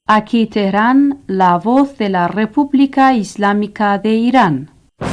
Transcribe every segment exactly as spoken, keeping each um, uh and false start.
Aquí Teherán, la voz de la República Islámica de Irán.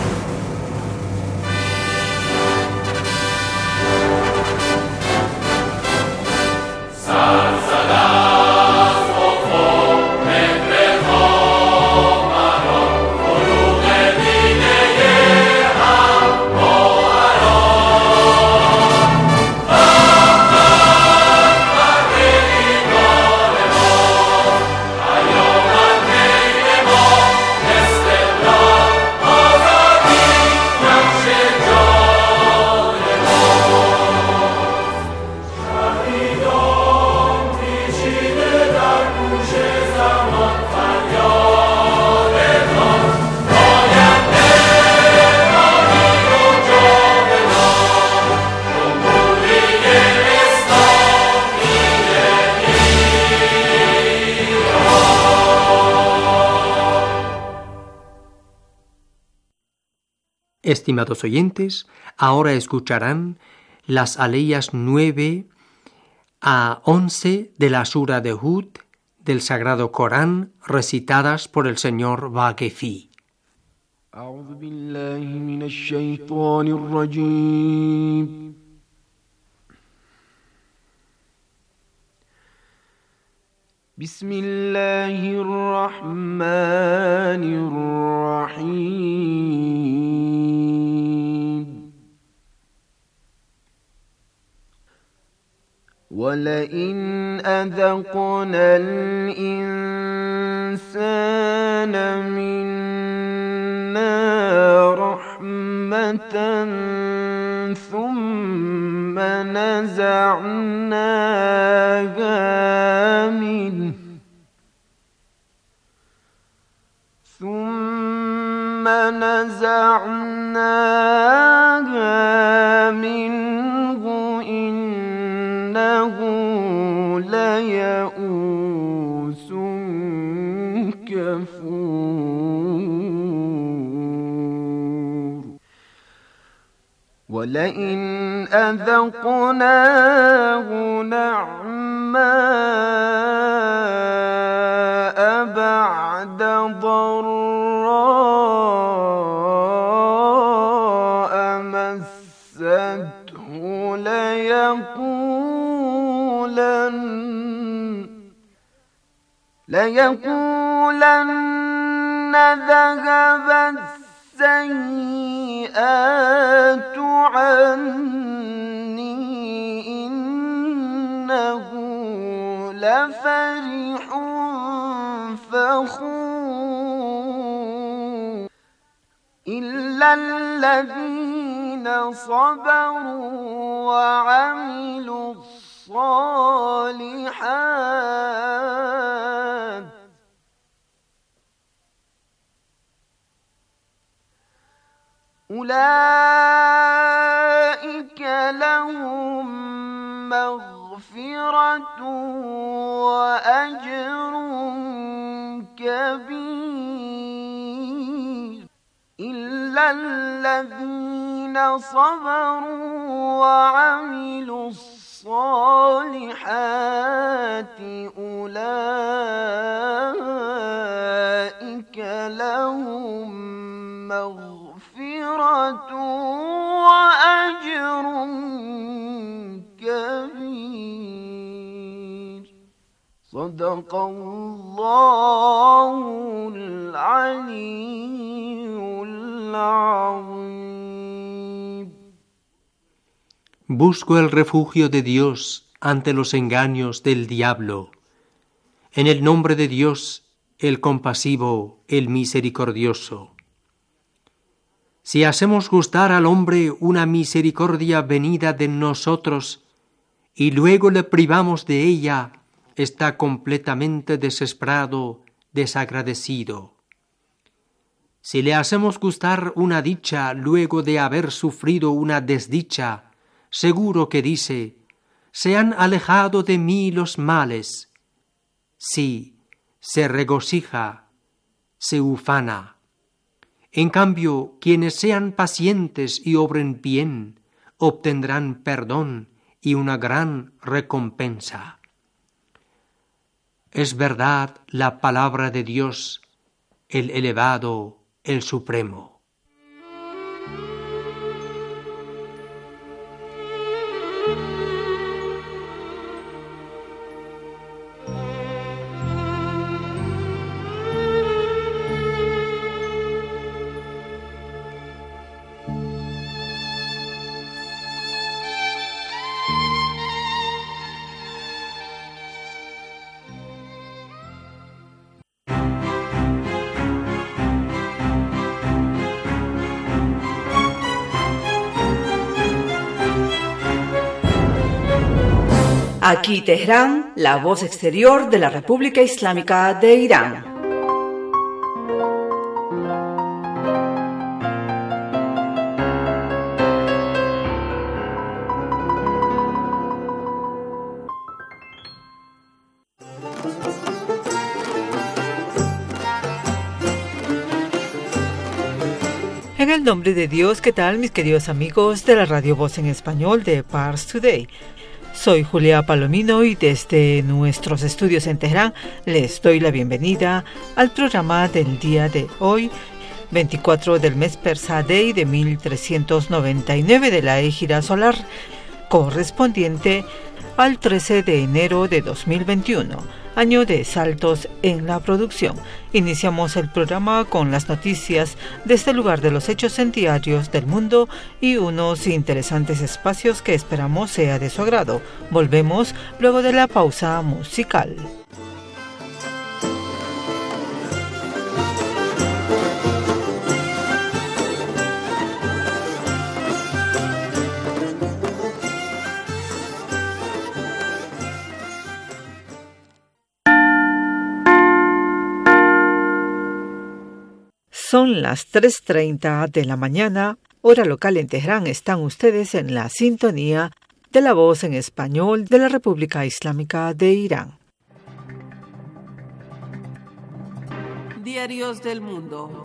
Estimados oyentes, ahora escucharán las aleyas nueve a once de la Sura de Hud del Sagrado Corán, recitadas por el señor Vaquefi. أعوذ بالله من الشيطان الرجيم بسم الله الرحمن الرحيم ولئن أذقنا الإنسان منا رحمة ثم نزعناها منه ثم نزعناها منه إنه ليئوس كفور ولئن أذقناه نعماء بعد ضراء مسته ليقولن ليقولن ذهب السيئات عني إنه لفرح فخور إلا الذين صبروا وعملوا الصالحات أولئك لهم مغفرة وأجر كبير إلا الذين صبروا وعملوا الصالحات أولئك لهم مغفرة وأجر كبير صدق الله العلي العظيم. Busco el refugio de Dios ante los engaños del diablo. En el nombre de Dios, el compasivo, el misericordioso. Si hacemos gustar al hombre una misericordia venida de nosotros y luego le privamos de ella, está completamente desesperado, desagradecido. Si le hacemos gustar una dicha luego de haber sufrido una desdicha, seguro que dice: se han alejado de mí los males. Sí, se regocija, se ufana. En cambio, quienes sean pacientes y obren bien, obtendrán perdón y una gran recompensa. Es verdad la palabra de Dios, el elevado, el supremo. Aquí Teherán, la voz exterior de la República Islámica de Irán. En el nombre de Dios, ¿qué tal mis queridos amigos de la Radio Voz en Español de Pars Today? Soy Julia Palomino y desde nuestros estudios en Teherán les doy la bienvenida al programa del día de hoy, veinticuatro del mes Persa Day de mil trescientos noventa y nueve de la Égira solar, correspondiente al trece de enero de dos mil veintiuno, año de saltos en la producción. Iniciamos el programa con las noticias de este lugar de los hechos en diarios del mundo y unos interesantes espacios que esperamos sea de su agrado. Volvemos luego de la pausa musical. Son las tres treinta de la mañana, hora local en Teherán. Están ustedes en la sintonía de la voz en español de la República Islámica de Irán. Diarios del mundo.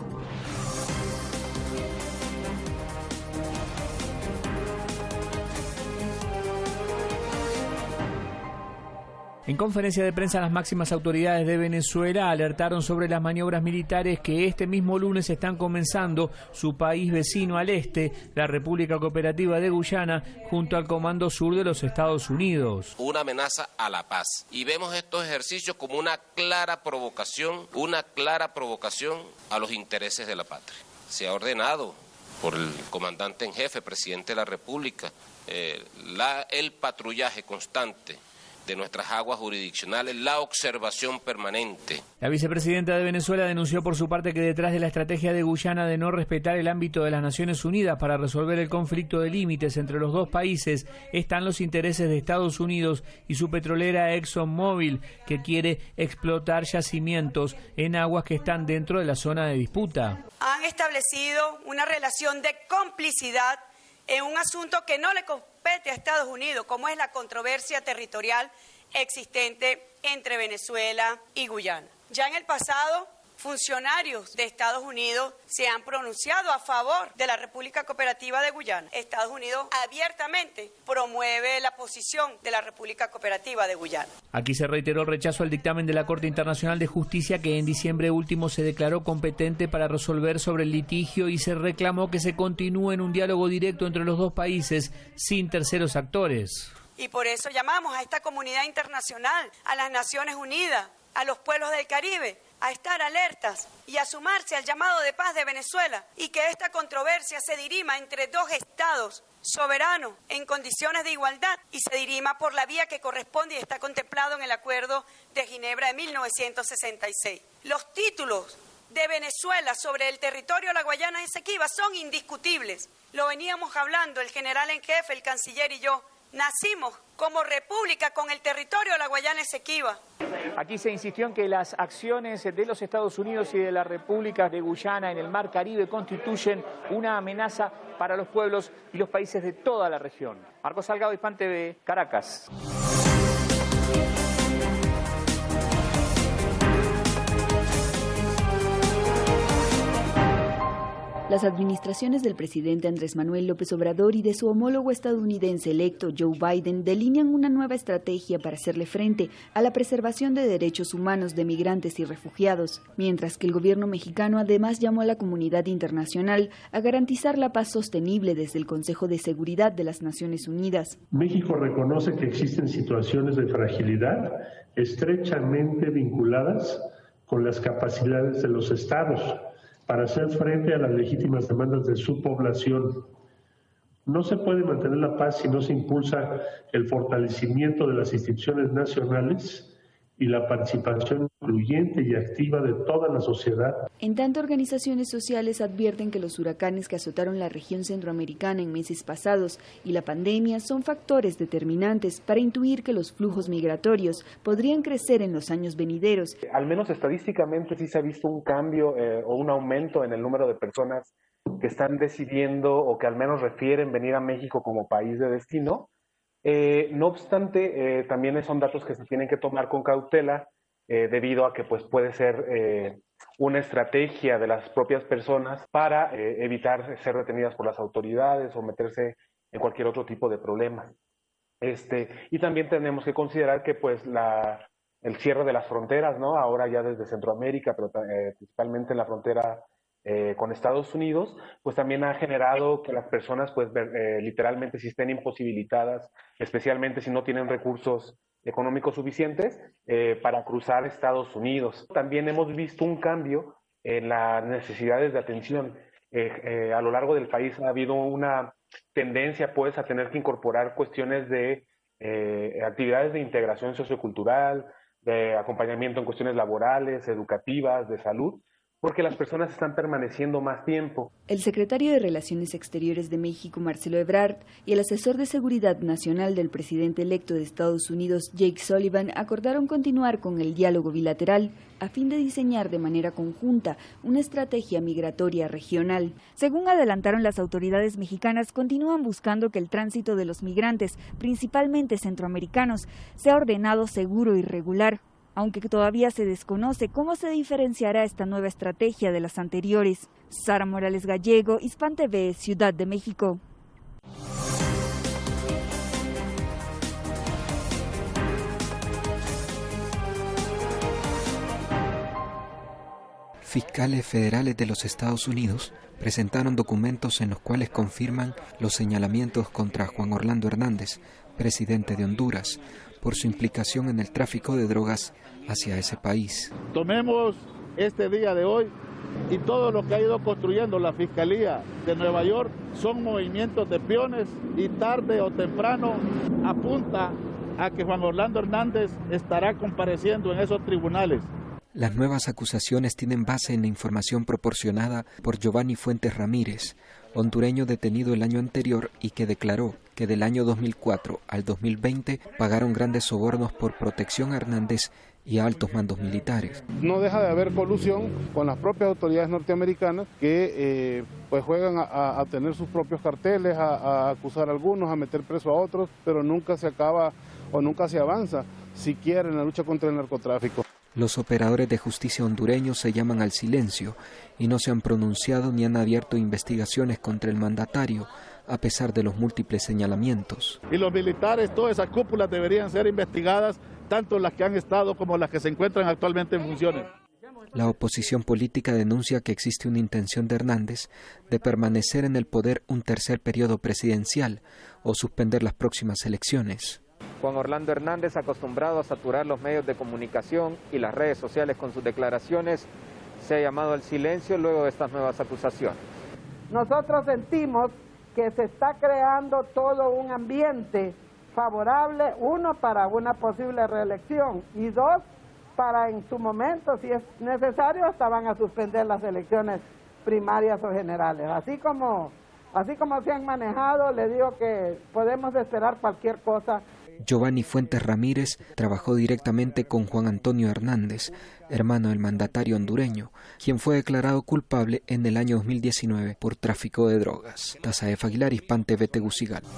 En conferencia de prensa, las máximas autoridades de Venezuela alertaron sobre las maniobras militares que este mismo lunes están comenzando su país vecino al este, la República Cooperativa de Guyana, junto al Comando Sur de los Estados Unidos. Una amenaza a la paz. Y vemos estos ejercicios como una clara provocación, una clara provocación a los intereses de la patria. Se ha ordenado por el comandante en jefe, presidente de la República, eh, la, el patrullaje constante de nuestras aguas jurisdiccionales, la observación permanente. La vicepresidenta de Venezuela denunció por su parte que detrás de la estrategia de Guyana de no respetar el ámbito de las Naciones Unidas para resolver el conflicto de límites entre los dos países están los intereses de Estados Unidos y su petrolera ExxonMobil, que quiere explotar yacimientos en aguas que están dentro de la zona de disputa. Han establecido una relación de complicidad en un asunto que no le compete a Estados Unidos, como es la controversia territorial existente entre Venezuela y Guyana. Ya en el pasado, funcionarios de Estados Unidos se han pronunciado a favor de la República Cooperativa de Guyana. Estados Unidos abiertamente promueve la posición de la República Cooperativa de Guyana. Aquí se reiteró el rechazo al dictamen de la Corte Internacional de Justicia, que en diciembre último se declaró competente para resolver sobre el litigio, y se reclamó que se continúe en un diálogo directo entre los dos países sin terceros actores. Y por eso llamamos a esta comunidad internacional, a las Naciones Unidas, a los pueblos del Caribe, a estar alertas y a sumarse al llamado de paz de Venezuela, y que esta controversia se dirima entre dos estados soberanos en condiciones de igualdad y se dirima por la vía que corresponde y está contemplado en el Acuerdo de Ginebra de mil novecientos sesenta y seis. Los títulos de Venezuela sobre el territorio de la Guayana Esequiba son indiscutibles. Lo veníamos hablando el general en jefe, el canciller y yo. Nacimos como república con el territorio de la Guayana Esequiba. Aquí se insistió en que las acciones de los Estados Unidos y de las repúblicas de Guyana en el Mar Caribe constituyen una amenaza para los pueblos y los países de toda la región. Marcos Salgado, Hispan T V, Caracas. Las administraciones del presidente Andrés Manuel López Obrador y de su homólogo estadounidense electo Joe Biden delinean una nueva estrategia para hacerle frente a la preservación de derechos humanos de migrantes y refugiados, mientras que el gobierno mexicano además llamó a la comunidad internacional a garantizar la paz sostenible desde el Consejo de Seguridad de las Naciones Unidas. México reconoce que existen situaciones de fragilidad estrechamente vinculadas con las capacidades de los estados para hacer frente a las legítimas demandas de su población. No se puede mantener la paz si no se impulsa el fortalecimiento de las instituciones nacionales y la participación incluyente y activa de toda la sociedad. En tanto, organizaciones sociales advierten que los huracanes que azotaron la región centroamericana en meses pasados y la pandemia son factores determinantes para intuir que los flujos migratorios podrían crecer en los años venideros. Al menos estadísticamente sí se ha visto un cambio eh, o un aumento en el número de personas que están decidiendo o que al menos refieren venir a México como país de destino. Eh, no obstante, eh, también son datos que se tienen que tomar con cautela eh, debido a que pues, puede ser eh, una estrategia de las propias personas para eh, evitar ser retenidas por las autoridades o meterse en cualquier otro tipo de problema. Este, y también tenemos que considerar que pues, la, el cierre de las fronteras, ¿no? Ahora ya desde Centroamérica, pero eh, principalmente en la frontera Eh, con Estados Unidos, pues también ha generado que las personas pues eh, literalmente si estén imposibilitadas, especialmente si no tienen recursos económicos suficientes eh, para cruzar Estados Unidos. También hemos visto un cambio en las necesidades de atención. Eh, eh, a lo largo del país ha habido una tendencia pues a tener que incorporar cuestiones de eh, actividades de integración sociocultural, de acompañamiento en cuestiones laborales, educativas, de salud, porque las personas están permaneciendo más tiempo. El secretario de Relaciones Exteriores de México, Marcelo Ebrard, y el asesor de Seguridad Nacional del presidente electo de Estados Unidos, Jake Sullivan, acordaron continuar con el diálogo bilateral a fin de diseñar de manera conjunta una estrategia migratoria regional. Según adelantaron las autoridades mexicanas, continúan buscando que el tránsito de los migrantes, principalmente centroamericanos, sea ordenado, seguro y regular, aunque todavía se desconoce cómo se diferenciará esta nueva estrategia de las anteriores. Sara Morales Gallego, Hispan T V, Ciudad de México. Fiscales federales de los Estados Unidos presentaron documentos en los cuales confirman los señalamientos contra Juan Orlando Hernández, presidente de Honduras, por su implicación en el tráfico de drogas hacia ese país. Tomemos este día de hoy y todo lo que ha ido construyendo la Fiscalía de Nueva York son movimientos de peones y tarde o temprano apunta a que Juan Orlando Hernández estará compareciendo en esos tribunales. Las nuevas acusaciones tienen base en la información proporcionada por Giovanni Fuentes Ramírez, hondureño detenido el año anterior y que declaró que del año dos mil cuatro al dos mil veinte pagaron grandes sobornos por protección a Hernández y a altos mandos militares. No deja de haber colusión con las propias autoridades norteamericanas que eh, pues juegan a, a tener sus propios carteles, a, a acusar a algunos, a meter preso a otros, pero nunca se acaba o nunca se avanza siquiera en la lucha contra el narcotráfico. Los operadores de justicia hondureños se llaman al silencio y no se han pronunciado ni han abierto investigaciones contra el mandatario, a pesar de los múltiples señalamientos. Y los militares, todas esas cúpulas deberían ser investigadas, tanto las que han estado como las que se encuentran actualmente en funciones. La oposición política denuncia que existe una intención de Hernández de permanecer en el poder un tercer periodo presidencial o suspender las próximas elecciones. Juan Orlando Hernández, acostumbrado a saturar los medios de comunicación y las redes sociales con sus declaraciones, se ha llamado al silencio luego de estas nuevas acusaciones. Nosotros sentimos que se está creando todo un ambiente favorable, uno, para una posible reelección y dos, para en su momento, si es necesario, hasta van a suspender las elecciones primarias o generales. Así como, así como se han manejado, le digo que podemos esperar cualquier cosa. Giovanni Fuentes Ramírez trabajó directamente con Juan Antonio Hernández, hermano del mandatario hondureño, quien fue declarado culpable en el año dos mil diecinueve por tráfico de drogas. Tazaef Aguilar, Hispan T V, Tegucigalpa.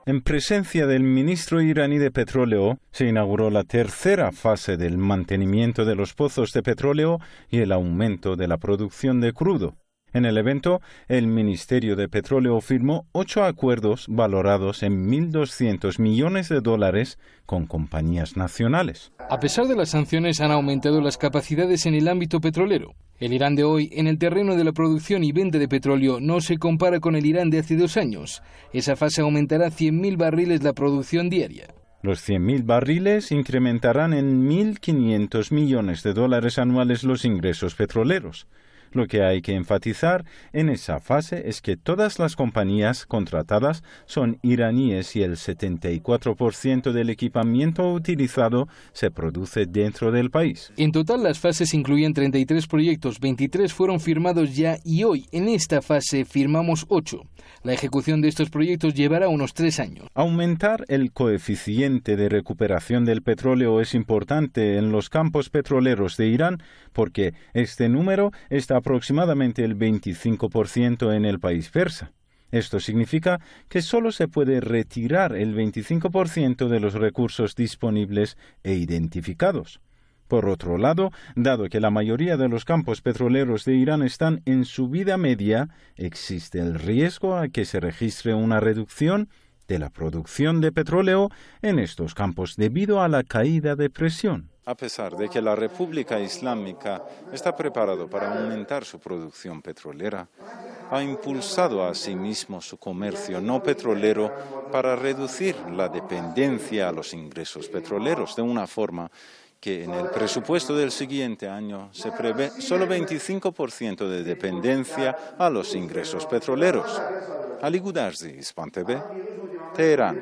En presencia del ministro iraní de Petróleo, se inauguró la tercera fase del mantenimiento de los pozos de petróleo y el aumento de la producción de crudo. En el evento, el Ministerio de Petróleo firmó ocho acuerdos valorados en mil doscientos millones de dólares con compañías nacionales. A pesar de las sanciones, han aumentado las capacidades en el ámbito petrolero. El Irán de hoy, en el terreno de la producción y venta de petróleo, no se compara con el Irán de hace dos años. Esa fase aumentará cien mil barriles la producción diaria. Los cien mil barriles incrementarán en mil quinientos millones de dólares anuales los ingresos petroleros. Lo que hay que enfatizar en esa fase es que todas las compañías contratadas son iraníes y el setenta y cuatro por ciento del equipamiento utilizado se produce dentro del país. En total, las fases incluían treinta y tres proyectos, veintitrés fueron firmados ya y hoy, en esta fase, firmamos ocho. La ejecución de estos proyectos llevará unos tres años. Aumentar el coeficiente de recuperación del petróleo es importante en los campos petroleros de Irán porque este número está aproximadamente el veinticinco por ciento en el país persa. Esto significa que solo se puede retirar el veinticinco por ciento de los recursos disponibles e identificados. Por otro lado, dado que la mayoría de los campos petroleros de Irán están en subida media, existe el riesgo a que se registre una reducción de la producción de petróleo en estos campos debido a la caída de presión. A pesar de que la República Islámica está preparada para aumentar su producción petrolera, ha impulsado asimismo su comercio no petrolero para reducir la dependencia a los ingresos petroleros de una forma que en el presupuesto del siguiente año se prevé solo veinticinco por ciento de dependencia a los ingresos petroleros. Ali Gudarzi, Hispan T V, Teherán.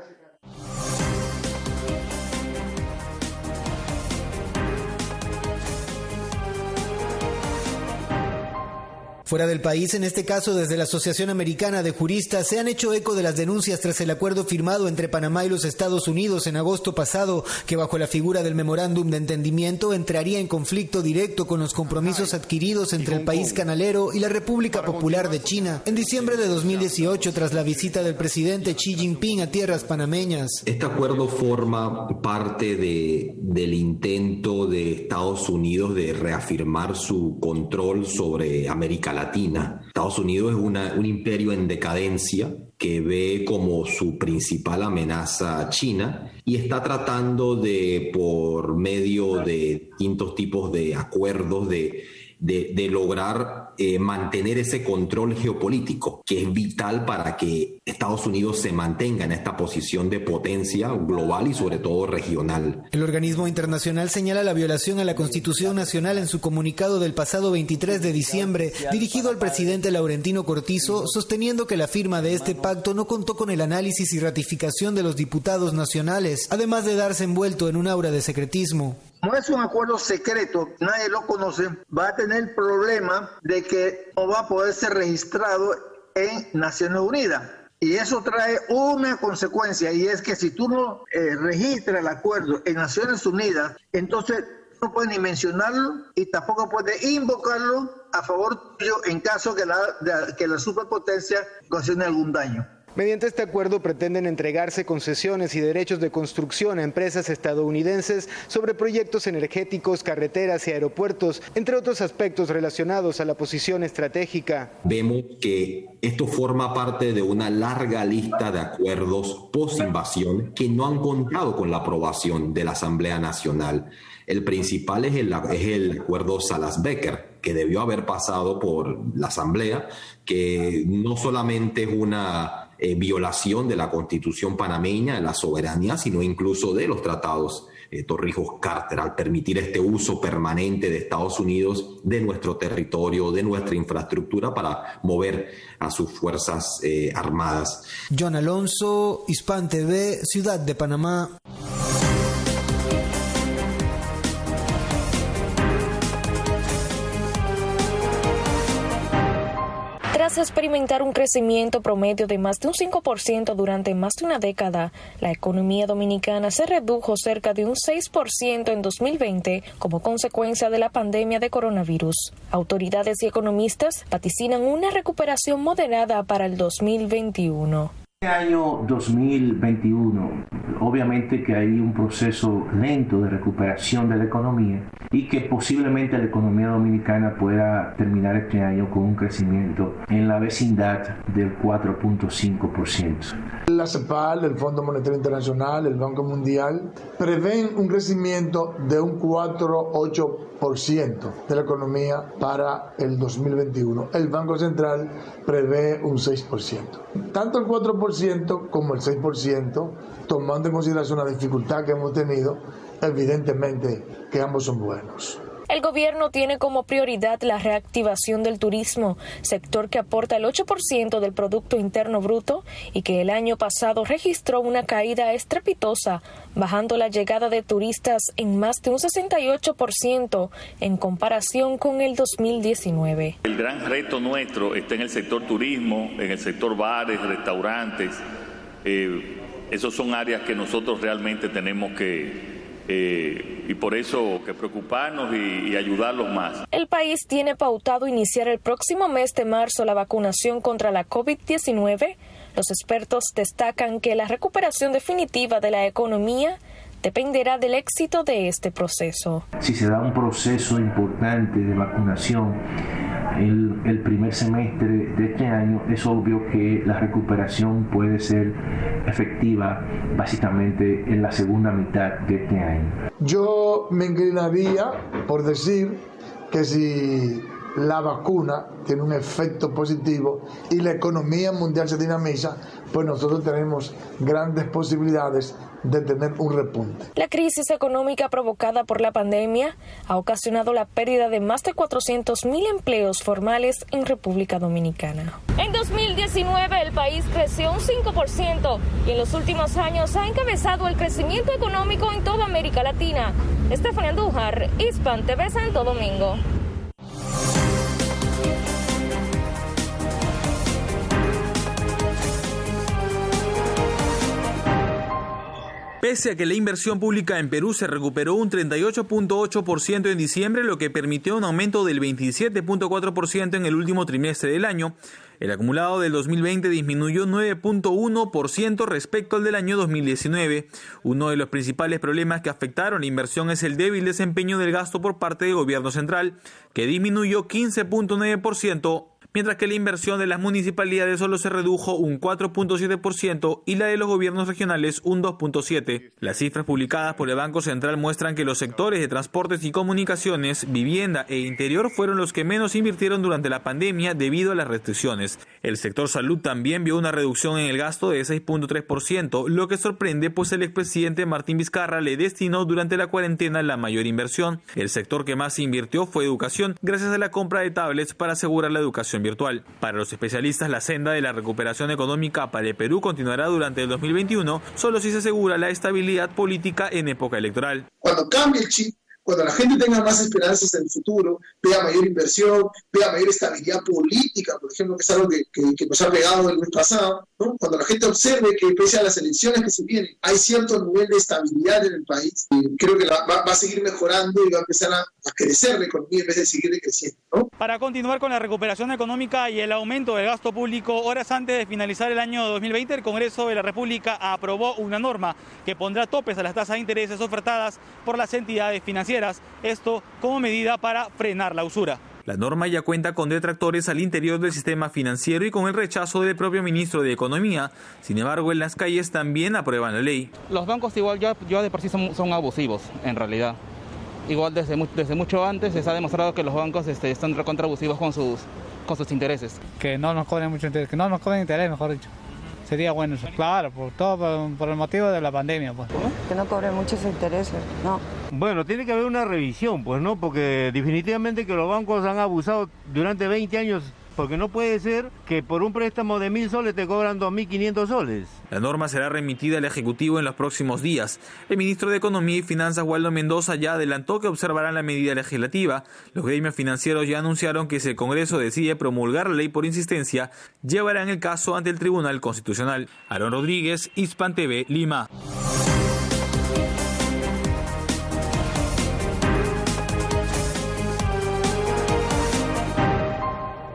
Fuera del país, en este caso desde la Asociación Americana de Juristas, se han hecho eco de las denuncias tras el acuerdo firmado entre Panamá y los Estados Unidos en agosto pasado, que bajo la figura del memorándum de entendimiento entraría en conflicto directo con los compromisos adquiridos entre el país canalero y la República Popular de China. En diciembre de dos mil dieciocho, tras la visita del presidente Xi Jinping a tierras panameñas. Este acuerdo forma parte de, del intento de Estados Unidos de reafirmar su control sobre América Latina. Estados Unidos es una, un imperio en decadencia que ve como su principal amenaza a China y está tratando de, por medio de distintos tipos de acuerdos, de, de, de lograr eh, mantener ese control geopolítico, que es vital para que Estados Unidos se mantenga en esta posición de potencia global y sobre todo regional. El organismo internacional señala la violación a la Constitución Nacional en su comunicado del pasado veintitrés de diciembre, dirigido al presidente Laurentino Cortizo, sosteniendo que la firma de este pacto no contó con el análisis y ratificación de los diputados nacionales, además de darse envuelto en un aura de secretismo. Como es un acuerdo secreto, nadie lo conoce, va a tener el problema de que no va a poder ser registrado en Naciones Unidas. Y eso trae una consecuencia, y es que si tú no eh, registras el acuerdo en Naciones Unidas, entonces no puedes ni mencionarlo y tampoco puedes invocarlo a favor tuyo en caso que la, de, que la superpotencia ocasione algún daño. Mediante este acuerdo pretenden entregarse concesiones y derechos de construcción a empresas estadounidenses sobre proyectos energéticos, carreteras y aeropuertos, entre otros aspectos relacionados a la posición estratégica. Vemos que esto forma parte de una larga lista de acuerdos post-invasión que no han contado con la aprobación de la Asamblea Nacional. El principal es el, es el acuerdo Salas-Becker, que debió haber pasado por la Asamblea, que no solamente es una eh, violación de la Constitución panameña, de la soberanía, sino incluso de los tratados eh, Torrijos-Carter, al permitir este uso permanente de Estados Unidos de nuestro territorio, de nuestra infraestructura para mover a sus fuerzas eh, armadas. John Alonso, Hispan T V, Ciudad de Panamá. Tras experimentar un crecimiento promedio de más de un cinco por ciento durante más de una década, la economía dominicana se redujo cerca de un seis por ciento en dos mil veinte como consecuencia de la pandemia de coronavirus. Autoridades y economistas vaticinan una recuperación moderada para el dos mil veintiuno. Este año dos mil veintiuno, obviamente que hay un proceso lento de recuperación de la economía y que posiblemente la economía dominicana pueda terminar este año con un crecimiento en la vecindad del cuatro punto cinco por ciento. La CEPAL, el Fondo Monetario Internacional, el Banco Mundial prevén un crecimiento de un cuatro coma ocho por ciento de la economía para el dos mil veintiuno. El Banco Central prevé un seis por ciento. Tanto el cuatro por ciento como el seis por ciento, tomando en consideración la dificultad que hemos tenido, evidentemente que ambos son buenos. El gobierno tiene como prioridad la reactivación del turismo, sector que aporta el ocho por ciento del Producto Interno Bruto y que el año pasado registró una caída estrepitosa, bajando la llegada de turistas en más de un sesenta y ocho por ciento en comparación con el dos mil diecinueve. El gran reto nuestro está en el sector turismo, en el sector bares, restaurantes. Eh, esos son áreas que nosotros realmente tenemos que... Eh, y por eso que preocuparnos y, y ayudarlos más. El país tiene pautado iniciar el próximo mes de marzo la vacunación contra la COVID diecinueve. Los expertos destacan que la recuperación definitiva de la economía dependerá del éxito de este proceso. Si se da un proceso importante de vacunación el, el primer semestre de este año, es obvio que la recuperación puede ser efectiva básicamente en la segunda mitad de este año. Yo me inclinaría por decir que si la vacuna tiene un efecto positivo y la economía mundial se dinamiza, pues nosotros tenemos grandes posibilidades de tener un repunte. La crisis económica provocada por la pandemia ha ocasionado la pérdida de más de cuatrocientos mil empleos formales en República Dominicana. En dos mil diecinueve el país creció un cinco por ciento y en los últimos años ha encabezado el crecimiento económico en toda América Latina. Estefania Andújar, Hispan T V Santo Domingo. Pese a que la inversión pública en Perú se recuperó un treinta y ocho punto ocho por ciento en diciembre, lo que permitió un aumento del veintisiete punto cuatro por ciento en el último trimestre del año, el acumulado del dos mil veinte disminuyó nueve punto uno por ciento respecto al del año dos mil diecinueve. Uno de los principales problemas que afectaron la inversión es el débil desempeño del gasto por parte del gobierno central, que disminuyó quince punto nueve por ciento, mientras que la inversión de las municipalidades solo se redujo un cuatro punto siete por ciento y la de los gobiernos regionales un dos punto siete por ciento. Las cifras publicadas por el Banco Central muestran que los sectores de transportes y comunicaciones, vivienda e interior fueron los que menos invirtieron durante la pandemia debido a las restricciones. El sector salud también vio una reducción en el gasto de seis punto tres por ciento, lo que sorprende pues el expresidente Martín Vizcarra le destinó durante la cuarentena la mayor inversión. El sector que más invirtió fue educación, gracias a la compra de tablets para asegurar la educación virtual. Para los especialistas, la senda de la recuperación económica para el Perú continuará durante el dos mil veintiuno, solo si se asegura la estabilidad política en época electoral. Cuando cambie el chip, cuando la gente tenga más esperanzas en el futuro, vea mayor inversión, vea mayor estabilidad política, por ejemplo, que es algo que, que, que nos ha pegado el mes pasado, ¿no? Cuando la gente observe que pese a las elecciones que se vienen, hay cierto nivel de estabilidad en el país, y creo que la, va, va a seguir mejorando y va a empezar a, a crecer la economía en vez de seguir creciendo, ¿no? Para continuar con la recuperación económica y el aumento del gasto público, horas antes de finalizar el año dos mil veinte, el Congreso de la República aprobó una norma que pondrá topes a las tasas de intereses ofertadas por las entidades financieras. Esto como medida para frenar la usura. La norma ya cuenta con detractores al interior del sistema financiero y con el rechazo del propio ministro de Economía. Sin embargo, en las calles también aprueban la ley. Los bancos igual ya, ya de por sí son, son abusivos, en realidad. Igual desde, desde mucho antes se ha demostrado que los bancos este, están recontra abusivos con sus, con sus intereses. Que no nos cobren mucho interés, que no nos cobren interés, mejor dicho. Sería bueno eso. Claro, por todo por, por el motivo de la pandemia, pues. Que no cobren muchos intereses, no. Bueno, tiene que haber una revisión, pues, ¿no? Porque definitivamente que los bancos han abusado durante veinte años, porque no puede ser que por un préstamo de mil soles te cobran dos mil quinientos soles. La norma será remitida al Ejecutivo en los próximos días. El ministro de Economía y Finanzas, Waldo Mendoza, ya adelantó que observarán la medida legislativa. Los gremios financieros ya anunciaron que si el Congreso decide promulgar la ley por insistencia, llevarán el caso ante el Tribunal Constitucional. Aarón Rodríguez, Hispan T V, Lima.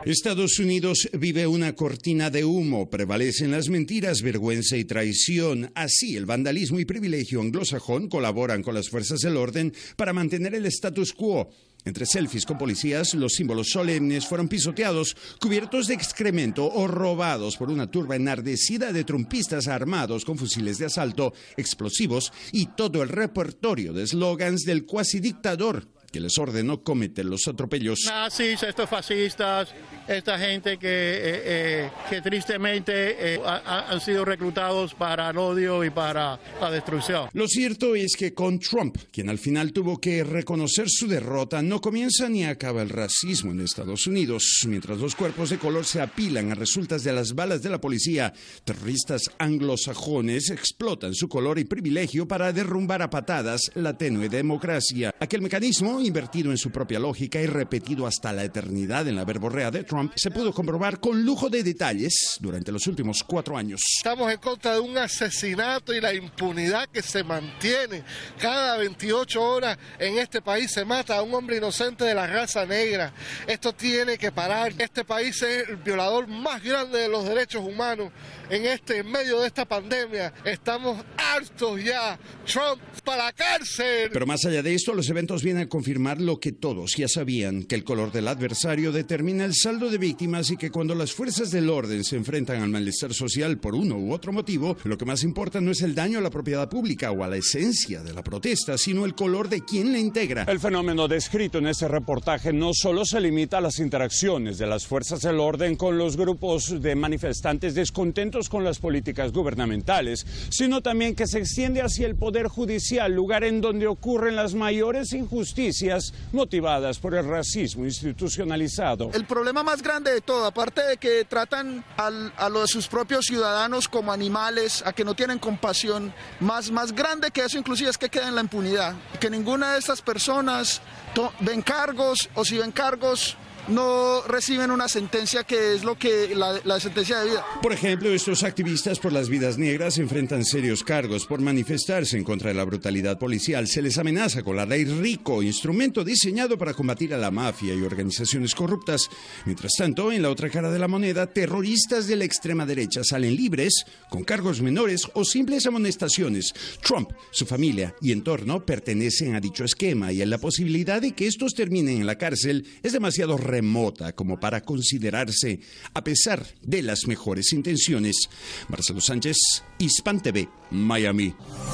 Estados Unidos vive una cortina de humo, prevalecen las mentiras, vergüenza y traición. Así, el vandalismo y privilegio anglosajón colaboran con las fuerzas del orden para mantener el status quo. Entre selfies con policías, los símbolos solemnes fueron pisoteados, cubiertos de excremento o robados por una turba enardecida de trumpistas armados con fusiles de asalto, explosivos y todo el repertorio de eslogans del cuasi dictador que les ordenó cometer los atropellos. Nazis, estos fascistas, esta gente que, eh, eh, que tristemente eh, ha, han sido reclutados para el odio y para la destrucción. Lo cierto es que con Trump, quien al final tuvo que reconocer su derrota, no comienza ni acaba el racismo en Estados Unidos. Mientras los cuerpos de color se apilan a resultas de las balas de la policía, terroristas anglosajones explotan su color y privilegio para derrumbar a patadas la tenue democracia. Aquel mecanismo, invertido en su propia lógica y repetido hasta la eternidad en la verborrea de Trump, se pudo comprobar con lujo de detalles durante los últimos cuatro años. Estamos en contra de un asesinato y la impunidad que se mantiene. Cada veintiocho horas en este país se mata a un hombre inocente de la raza negra. Esto tiene que parar. Este país es el violador más grande de los derechos humanos. En este, en medio de esta pandemia, estamos hartos ya. Trump para la cárcel. Pero más allá de esto, los eventos vienen a confirmar lo que todos ya sabían, que el color del adversario determina el saldo de víctimas y que cuando las fuerzas del orden se enfrentan al malestar social por uno u otro motivo, lo que más importa no es el daño a la propiedad pública o a la esencia de la protesta, sino el color de quien la integra. El fenómeno descrito en ese reportaje no solo se limita a las interacciones de las fuerzas del orden con los grupos de manifestantes descontentos con las políticas gubernamentales, sino también que se extiende hacia el poder judicial, lugar en donde ocurren las mayores injusticias motivadas por el racismo institucionalizado. El problema más grande de todo, aparte de que tratan al, a los, sus propios ciudadanos como animales, a que no tienen compasión, más, más grande que eso inclusive es que queda en la impunidad, que ninguna de estas personas ven cargos o si ven cargos no reciben una sentencia que es lo que la, la sentencia de vida. Por ejemplo, estos activistas por las vidas negras enfrentan serios cargos por manifestarse en contra de la brutalidad policial. Se les amenaza con la ley RICO, instrumento diseñado para combatir a la mafia y organizaciones corruptas. Mientras tanto, en la otra cara de la moneda, terroristas de la extrema derecha salen libres, con cargos menores o simples amonestaciones. Trump, su familia y entorno pertenecen a dicho esquema y en la posibilidad de que estos terminen en la cárcel es demasiado remota como para considerarse, a pesar de las mejores intenciones. Marcelo Sánchez, Hispan T V, Miami.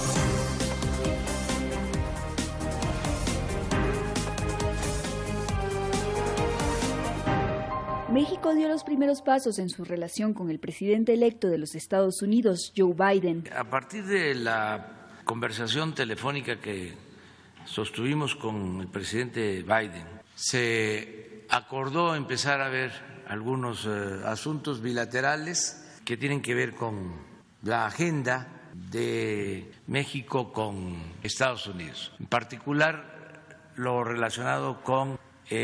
México dio los primeros pasos en su relación con el presidente electo de los Estados Unidos, Joe Biden. A partir de la conversación telefónica que sostuvimos con el presidente Biden, se acordó empezar a ver algunos eh, asuntos bilaterales que tienen que ver con la agenda de México con Estados Unidos, en particular lo relacionado con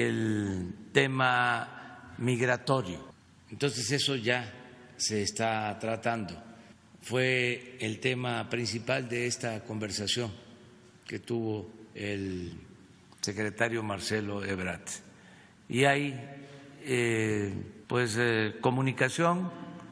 el tema migratorio. Entonces eso ya se está tratando. Fue el tema principal de esta conversación que tuvo el secretario Marcelo Ebrard. Y hay eh, pues eh, comunicación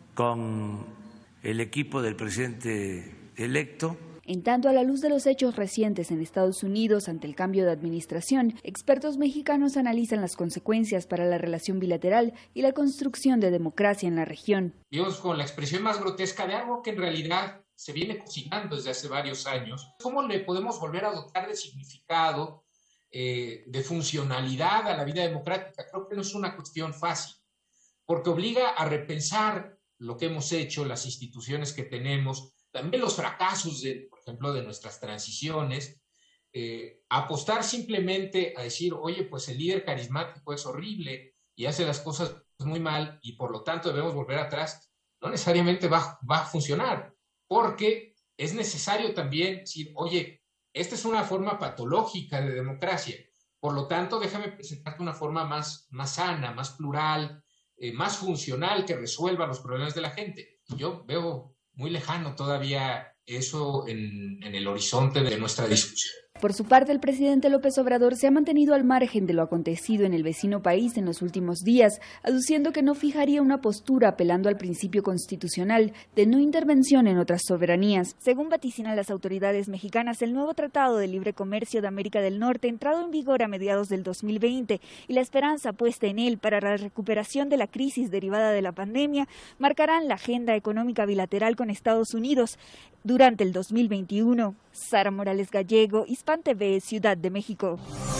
con el equipo del presidente electo. En tanto, a la luz de los hechos recientes en Estados Unidos ante el cambio de administración, expertos mexicanos analizan las consecuencias para la relación bilateral y la construcción de democracia en la región. Digamos, con la expresión más grotesca de algo que en realidad se viene cocinando desde hace varios años. ¿Cómo le podemos volver a dotar de significado, eh, de funcionalidad a la vida democrática? Creo que no es una cuestión fácil, porque obliga a repensar lo que hemos hecho, las instituciones que tenemos, también los fracasos, de, por ejemplo, de nuestras transiciones, eh, apostar simplemente a decir, oye, pues el líder carismático es horrible y hace las cosas muy mal y por lo tanto debemos volver atrás, no necesariamente va, va a funcionar, porque es necesario también decir, oye, esta es una forma patológica de democracia, por lo tanto déjame presentarte una forma más, más sana, más plural, eh, más funcional, que resuelva los problemas de la gente. Yo veo muy lejano todavía eso en, en el horizonte de nuestra discusión. Por su parte, el presidente López Obrador se ha mantenido al margen de lo acontecido en el vecino país en los últimos días, aduciendo que no fijaría una postura apelando al principio constitucional de no intervención en otras soberanías. Según vaticinan las autoridades mexicanas, el nuevo Tratado de Libre Comercio de América del Norte, entrado en vigor a mediados del dos mil veinte, y la esperanza puesta en él para la recuperación de la crisis derivada de la pandemia, marcarán la agenda económica bilateral con Estados Unidos durante el dos mil veintiuno. Sara Morales Gallego, Hispan T V, Ciudad de México.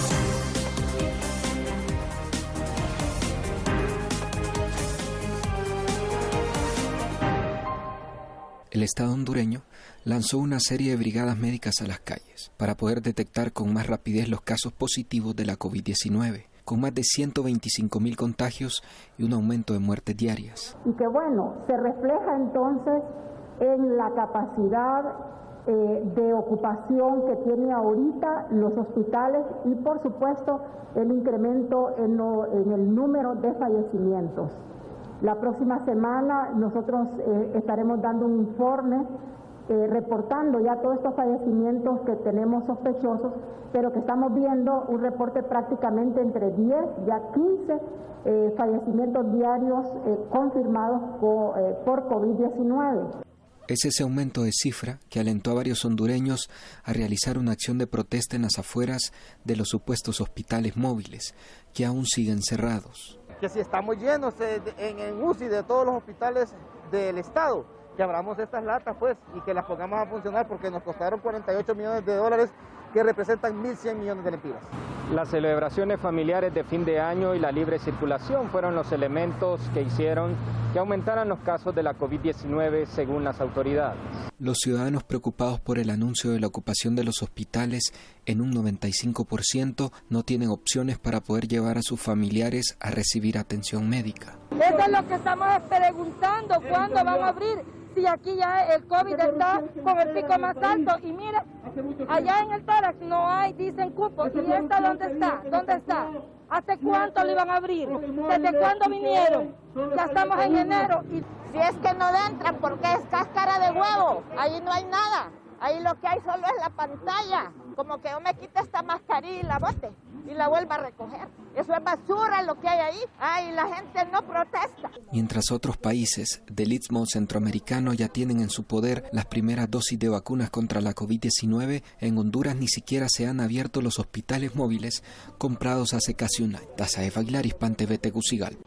El Estado hondureño lanzó una serie de brigadas médicas a las calles para poder detectar con más rapidez los casos positivos de la covid diecinueve, con más de ciento veinticinco mil contagios y un aumento de muertes diarias. Y que bueno, se refleja entonces en la capacidad eh, de ocupación que tiene ahorita los hospitales y por supuesto el incremento en, lo, en el número de fallecimientos. La próxima semana nosotros eh, estaremos dando un informe eh, reportando ya todos estos fallecimientos que tenemos sospechosos, pero que estamos viendo un reporte prácticamente entre diez y a quince eh, fallecimientos diarios eh, confirmados por, eh, por covid diecinueve. Es ese aumento de cifra que alentó a varios hondureños a realizar una acción de protesta en las afueras de los supuestos hospitales móviles, que aún siguen cerrados. Que si estamos llenos en el U C I de todos los hospitales del estado, que abramos estas latas pues y que las pongamos a funcionar porque nos costaron cuarenta y ocho millones de dólares que representan mil cien millones de lempiras. Las celebraciones familiares de fin de año y la libre circulación fueron los elementos que hicieron que aumentaran los casos de la covid diecinueve según las autoridades. Los ciudadanos preocupados por el anuncio de la ocupación de los hospitales en un noventa y cinco por ciento no tienen opciones para poder llevar a sus familiares a recibir atención médica. Eso es lo que estamos preguntando, ¿cuándo van a abrir? Si aquí ya el COVID está con el pico más alto y mire, allá en el tórax no hay, dicen cupo, ¿y esta dónde está? ¿Dónde está? ¿Hace cuánto lo iban a abrir? ¿Desde cuándo vinieron? Ya estamos en enero. Y... Si es que no entran porque es cáscara de huevo, ahí no hay nada, ahí lo que hay solo es la pantalla, como que yo me quite esta mascarilla y la bote y la vuelva a recoger. Eso es basura lo que hay ahí. Ay, la gente no protesta. Mientras otros países del Istmo Centroamericano ya tienen en su poder las primeras dosis de vacunas contra la covid diecinueve, en Honduras ni siquiera se han abierto los hospitales móviles comprados hace casi un año. Dazaef Aguilar, Hispan T V, Tegucigalpa.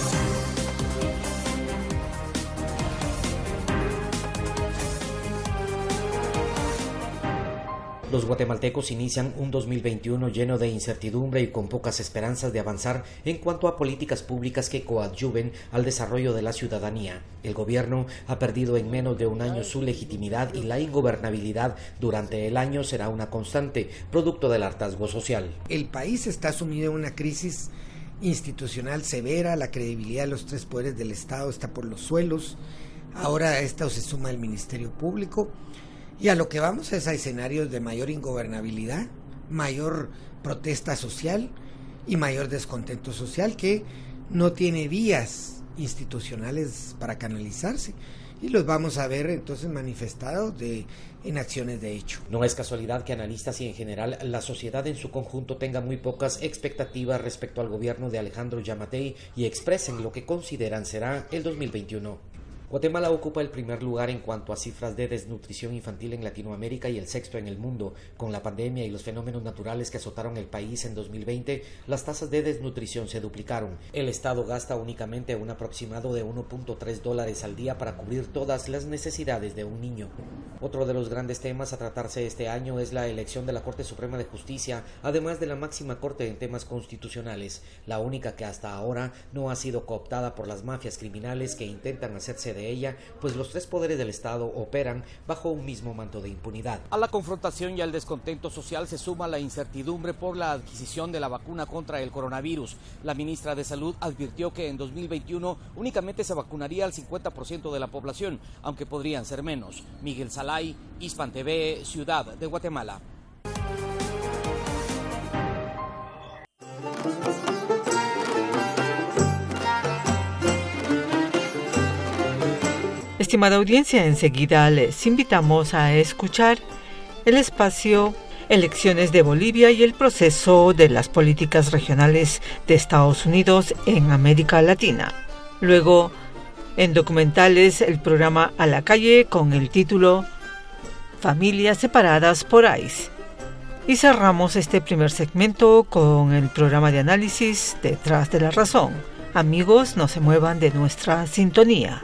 Los guatemaltecos inician un dos mil veintiuno lleno de incertidumbre y con pocas esperanzas de avanzar en cuanto a políticas públicas que coadyuven al desarrollo de la ciudadanía. El gobierno ha perdido en menos de un año su legitimidad y la ingobernabilidad durante el año será una constante, producto del hartazgo social. El país está sumido en una crisis institucional severa, la credibilidad de los tres poderes del Estado está por los suelos, ahora a esto se suma el Ministerio Público. Y a lo que vamos es a escenarios de mayor ingobernabilidad, mayor protesta social y mayor descontento social que no tiene vías institucionales para canalizarse. Y los vamos a ver entonces manifestados de, en acciones de hecho. No es casualidad que analistas y en general la sociedad en su conjunto tenga muy pocas expectativas respecto al gobierno de Alejandro Yamatei y expresen lo que consideran será el dos mil veintiuno. Guatemala ocupa el primer lugar en cuanto a cifras de desnutrición infantil en Latinoamérica y el sexto en el mundo. Con la pandemia y los fenómenos naturales que azotaron el país en dos mil veinte, las tasas de desnutrición se duplicaron. El Estado gasta únicamente un aproximado de uno punto tres dólares al día para cubrir todas las necesidades de un niño. Otro de los grandes temas a tratarse este año es la elección de la Corte Suprema de Justicia, además de la máxima corte en temas constitucionales, la única que hasta ahora no ha sido cooptada por las mafias criminales que intentan hacerse de ella, pues los tres poderes del Estado operan bajo un mismo manto de impunidad. A la confrontación y al descontento social se suma la incertidumbre por la adquisición de la vacuna contra el coronavirus. La ministra de Salud advirtió que en dos mil veintiuno únicamente se vacunaría al cincuenta por ciento de la población, aunque podrían ser menos. Miguel Salay, Hispan T V, Ciudad de Guatemala. Estimada audiencia, enseguida les invitamos a escuchar el espacio elecciones de Bolivia y el proceso de las políticas regionales de Estados Unidos en América Latina. Luego, en documentales, el programa A la Calle con el título Familias separadas por ICE. Y cerramos este primer segmento con el programa de análisis Detrás de la Razón. Amigos, no se muevan de nuestra sintonía.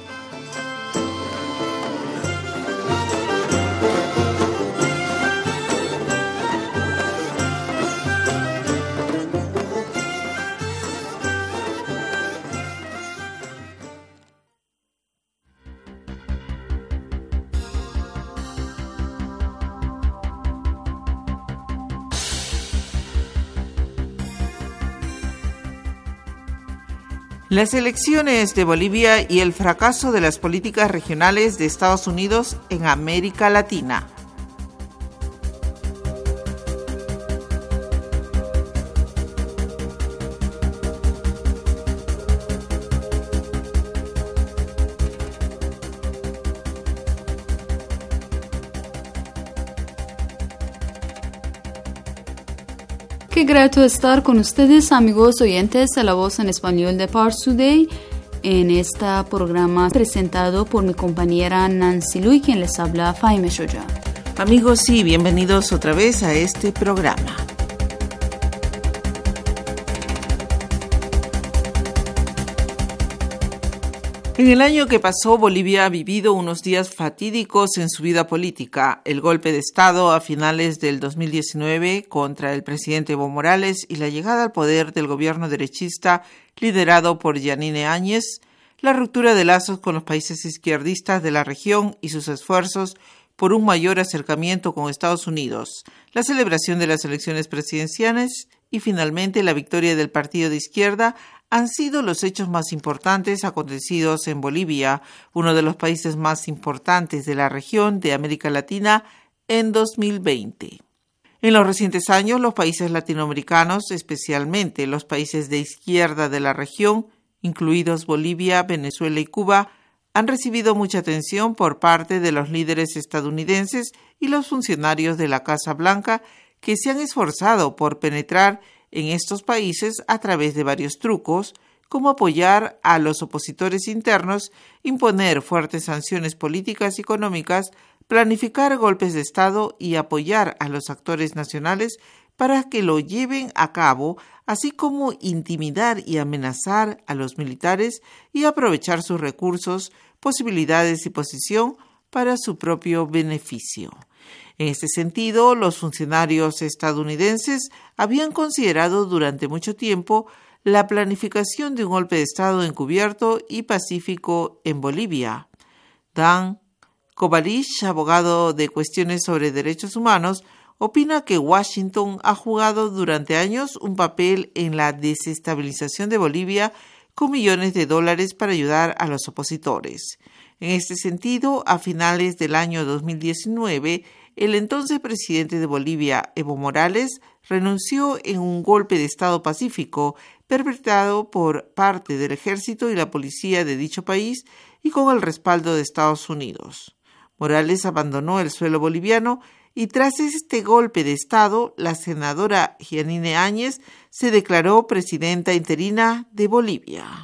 Las elecciones de Bolivia y el fracaso de las políticas regionales de Estados Unidos en América Latina. Qué grato estar con ustedes, amigos oyentes de La Voz en Español de Pars Today, en este programa presentado por mi compañera Nancy Lui, quien les habla Faime Shoya. Amigos, sí, bienvenidos otra vez a este programa. En el año que pasó, Bolivia ha vivido unos días fatídicos en su vida política. El golpe de Estado a finales del dos mil diecinueve contra el presidente Evo Morales y la llegada al poder del gobierno derechista liderado por Yanine Áñez, la ruptura de lazos con los países izquierdistas de la región y sus esfuerzos por un mayor acercamiento con Estados Unidos, la celebración de las elecciones presidenciales y finalmente la victoria del partido de izquierda han sido los hechos más importantes acontecidos en Bolivia, uno de los países más importantes de la región de América Latina, en dos mil veinte. En los recientes años, los países latinoamericanos, especialmente los países de izquierda de la región, incluidos Bolivia, Venezuela y Cuba, han recibido mucha atención por parte de los líderes estadounidenses y los funcionarios de la Casa Blanca que se han esforzado por penetrar en estos países a través de varios trucos, como apoyar a los opositores internos, imponer fuertes sanciones políticas y económicas, planificar golpes de Estado y apoyar a los actores nacionales para que lo lleven a cabo, así como intimidar y amenazar a los militares y aprovechar sus recursos, posibilidades y posición para su propio beneficio. En este sentido, los funcionarios estadounidenses habían considerado durante mucho tiempo la planificación de un golpe de Estado encubierto y pacífico en Bolivia. Dan Kovalich, abogado de cuestiones sobre derechos humanos, opina que Washington ha jugado durante años un papel en la desestabilización de Bolivia con millones de dólares para ayudar a los opositores. En este sentido, a finales del año dos mil diecinueve, el entonces presidente de Bolivia, Evo Morales, renunció en un golpe de Estado pacífico perpetrado por parte del ejército y la policía de dicho país y con el respaldo de Estados Unidos. Morales abandonó el suelo boliviano y tras este golpe de Estado, la senadora Yanine Áñez se declaró presidenta interina de Bolivia.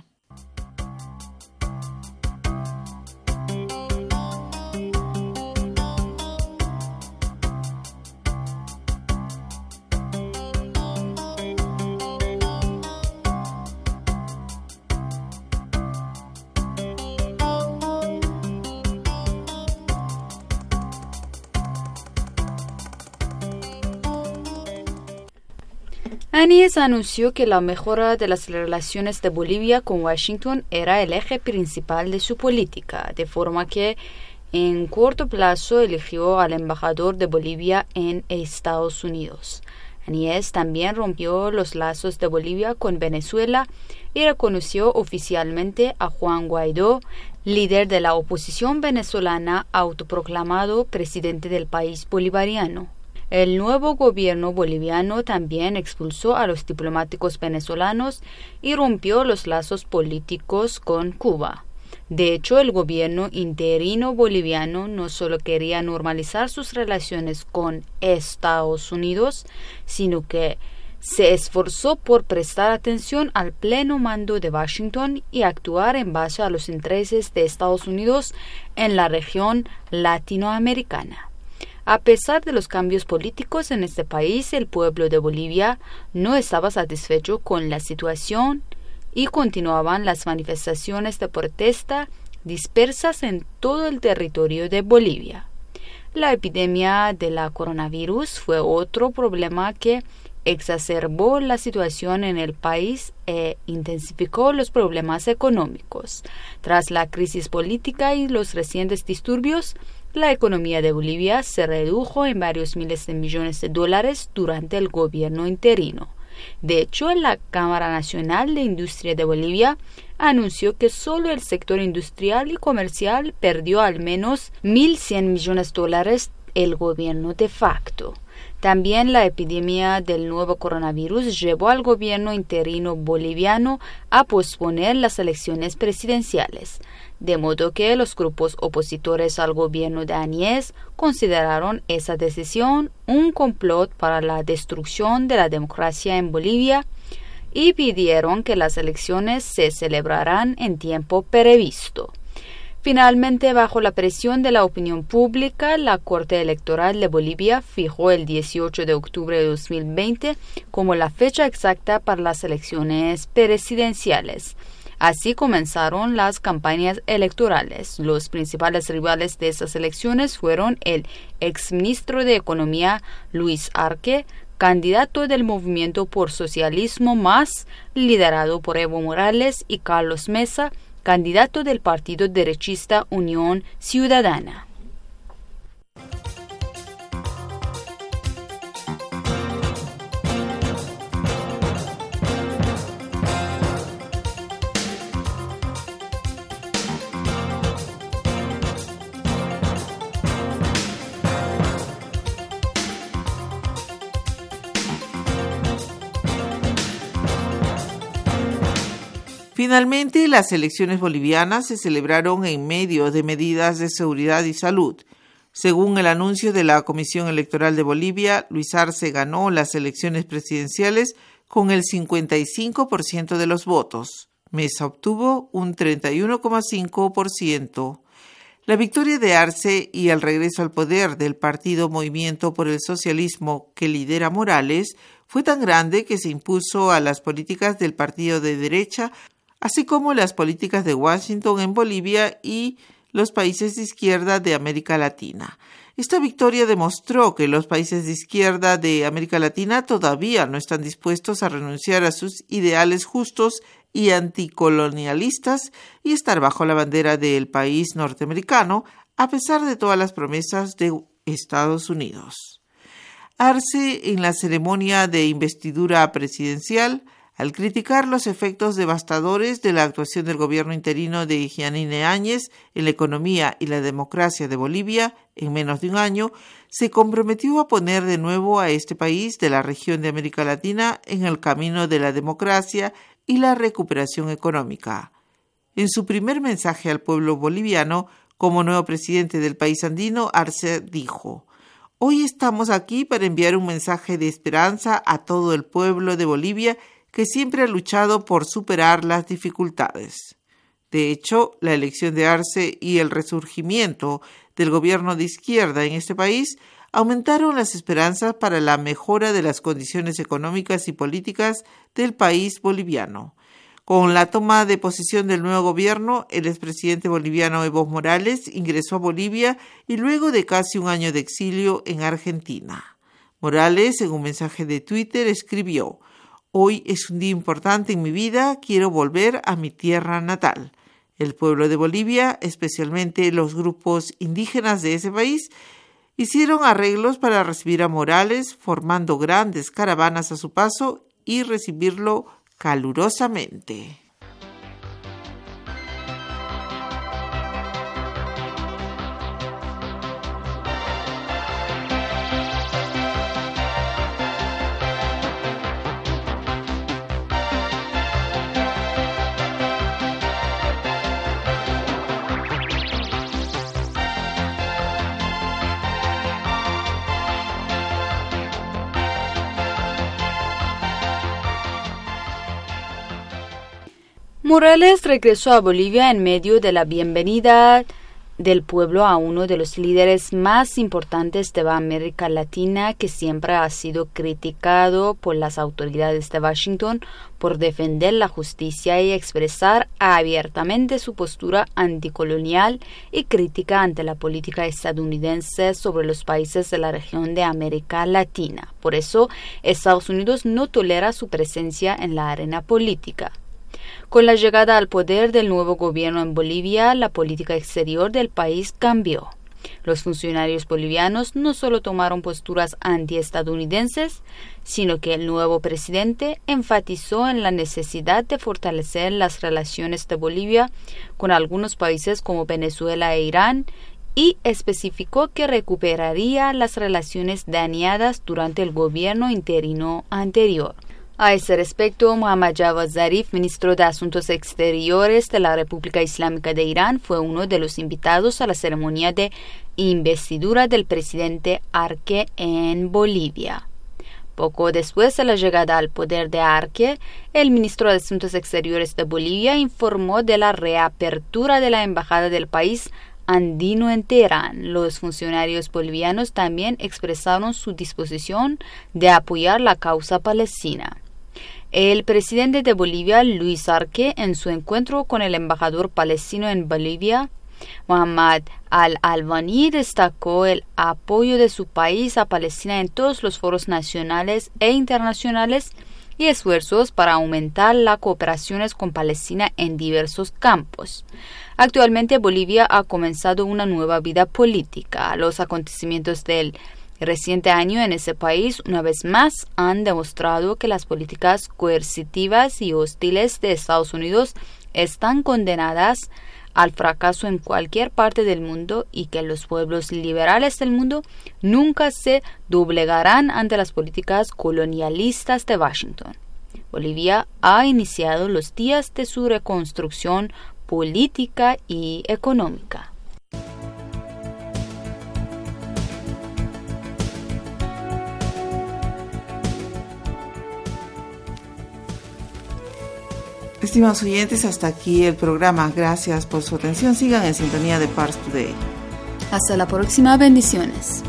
Áñez anunció que la mejora de las relaciones de Bolivia con Washington era el eje principal de su política, de forma que en corto plazo eligió al embajador de Bolivia en Estados Unidos. Áñez también rompió los lazos de Bolivia con Venezuela y reconoció oficialmente a Juan Guaidó, líder de la oposición venezolana autoproclamado presidente del país bolivariano. El nuevo gobierno boliviano también expulsó a los diplomáticos venezolanos y rompió los lazos políticos con Cuba. De hecho, el gobierno interino boliviano no solo quería normalizar sus relaciones con Estados Unidos, sino que se esforzó por prestar atención al pleno mando de Washington y actuar en base a los intereses de Estados Unidos en la región latinoamericana. A pesar de los cambios políticos en este país, el pueblo de Bolivia no estaba satisfecho con la situación y continuaban las manifestaciones de protesta dispersas en todo el territorio de Bolivia. La epidemia de la coronavirus fue otro problema que exacerbó la situación en el país e intensificó los problemas económicos. Tras la crisis política y los recientes disturbios, la economía de Bolivia se redujo en varios miles de millones de dólares durante el gobierno interino. De hecho, la Cámara Nacional de Industria de Bolivia anunció que solo el sector industrial y comercial perdió al menos mil cien millones de dólares el gobierno de facto. También la epidemia del nuevo coronavirus llevó al gobierno interino boliviano a posponer las elecciones presidenciales, de modo que los grupos opositores al gobierno de Áñez consideraron esa decisión un complot para la destrucción de la democracia en Bolivia y pidieron que las elecciones se celebraran en tiempo previsto. Finalmente, bajo la presión de la opinión pública, la Corte Electoral de Bolivia fijó el dieciocho de octubre de dos mil veinte como la fecha exacta para las elecciones presidenciales. Así comenzaron las campañas electorales. Los principales rivales de esas elecciones fueron el exministro de Economía Luis Arce, candidato del Movimiento por Socialismo Más, liderado por Evo Morales, y Carlos Mesa, candidato del partido derechista Unión Ciudadana. Finalmente, las elecciones bolivianas se celebraron en medio de medidas de seguridad y salud. Según el anuncio de la Comisión Electoral de Bolivia, Luis Arce ganó las elecciones presidenciales con el cincuenta y cinco por ciento de los votos. Mesa obtuvo un treinta y uno coma cinco por ciento. La victoria de Arce y el regreso al poder del partido Movimiento por el Socialismo que lidera Morales fue tan grande que se impuso a las políticas del partido de derecha, así como las políticas de Washington en Bolivia y los países de izquierda de América Latina. Esta victoria demostró que los países de izquierda de América Latina todavía no están dispuestos a renunciar a sus ideales justos y anticolonialistas y estar bajo la bandera del país norteamericano, a pesar de todas las promesas de Estados Unidos. Arce, en la ceremonia de investidura presidencial, al criticar los efectos devastadores de la actuación del gobierno interino de Jeanine Áñez en la economía y la democracia de Bolivia en menos de un año, se comprometió a poner de nuevo a este país de la región de América Latina en el camino de la democracia y la recuperación económica. En su primer mensaje al pueblo boliviano, como nuevo presidente del país andino, Arce dijo: «Hoy estamos aquí para enviar un mensaje de esperanza a todo el pueblo de Bolivia que siempre ha luchado por superar las dificultades». De hecho, la elección de Arce y el resurgimiento del gobierno de izquierda en este país aumentaron las esperanzas para la mejora de las condiciones económicas y políticas del país boliviano. Con la toma de posesión del nuevo gobierno, el expresidente boliviano Evo Morales ingresó a Bolivia y luego de casi un año de exilio en Argentina. Morales, en un mensaje de Twitter, escribió: «Hoy es un día importante en mi vida, quiero volver a mi tierra natal». El pueblo de Bolivia, especialmente los grupos indígenas de ese país, hicieron arreglos para recibir a Morales, formando grandes caravanas a su paso y recibirlo calurosamente. Morales regresó a Bolivia en medio de la bienvenida del pueblo a uno de los líderes más importantes de América Latina, que siempre ha sido criticado por las autoridades de Washington por defender la justicia y expresar abiertamente su postura anticolonial y crítica ante la política estadounidense sobre los países de la región de América Latina. Por eso, Estados Unidos no tolera su presencia en la arena política. Con la llegada al poder del nuevo gobierno en Bolivia, la política exterior del país cambió. Los funcionarios bolivianos no solo tomaron posturas antiestadounidenses, sino que el nuevo presidente enfatizó en la necesidad de fortalecer las relaciones de Bolivia con algunos países como Venezuela e Irán y especificó que recuperaría las relaciones dañadas durante el gobierno interino anterior. A ese respecto, Mohammad Javad Zarif, ministro de Asuntos Exteriores de la República Islámica de Irán, fue uno de los invitados a la ceremonia de investidura del presidente Arque en Bolivia. Poco después de la llegada al poder de Arque, el ministro de Asuntos Exteriores de Bolivia informó de la reapertura de la embajada del país andino en Teherán. Los funcionarios bolivianos también expresaron su disposición de apoyar la causa palestina. El presidente de Bolivia, Luis Arque, en su encuentro con el embajador palestino en Bolivia, Mohammad Al-Albani, destacó el apoyo de su país a Palestina en todos los foros nacionales e internacionales y esfuerzos para aumentar las cooperaciones con Palestina en diversos campos. Actualmente Bolivia ha comenzado una nueva vida política. Los acontecimientos del reciente año en ese país una vez más han demostrado que las políticas coercitivas y hostiles de Estados Unidos están condenadas al fracaso en cualquier parte del mundo y que los pueblos liberales del mundo nunca se doblegarán ante las políticas colonialistas de Washington. Bolivia ha iniciado los días de su reconstrucción política y económica. Estimados oyentes, hasta aquí el programa. Gracias por su atención. Sigan en sintonía de Pars Today. Hasta la próxima. Bendiciones.